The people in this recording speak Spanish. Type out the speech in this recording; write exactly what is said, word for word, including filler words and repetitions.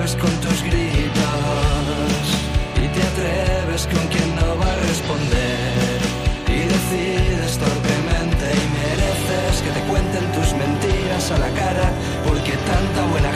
atreves con tus gritos y te atreves con quien no va a responder y decides torpemente y mereces que te cuenten tus mentiras a la cara porque tanta buena